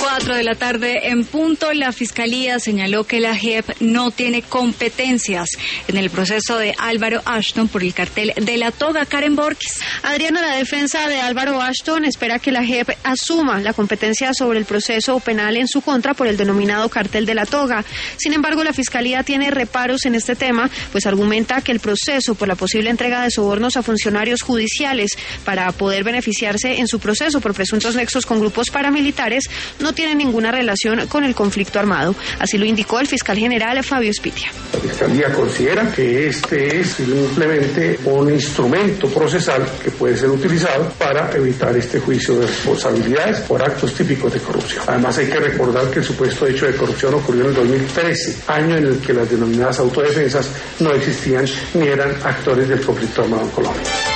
4 de la tarde en punto, la Fiscalía señaló que la JEP no tiene competencias en el proceso de Álvaro Ashton por el cartel de La Toga. Karen Borges. Adriana, la defensa de Álvaro Ashton espera que la JEP asuma la competencia sobre el proceso penal en su contra por el denominado cartel de La Toga. Sin embargo, la Fiscalía tiene reparos en este tema, pues argumenta que el proceso por la posible entrega de sobornos a funcionarios judiciales para poder beneficiarse en su proceso por presuntos nexos con grupos paramilitares no tiene ninguna relación con el conflicto armado. Así lo indicó el fiscal general Fabio Spitia. La Fiscalía considera que este es simplemente un instrumento procesal que puede ser utilizado para evitar este juicio de responsabilidades por actos típicos de corrupción. Además, hay que recordar que el supuesto hecho de corrupción ocurrió en el 2013, año en el que las denominadas autodefensas no existían ni eran actores del conflicto armado en Colombia.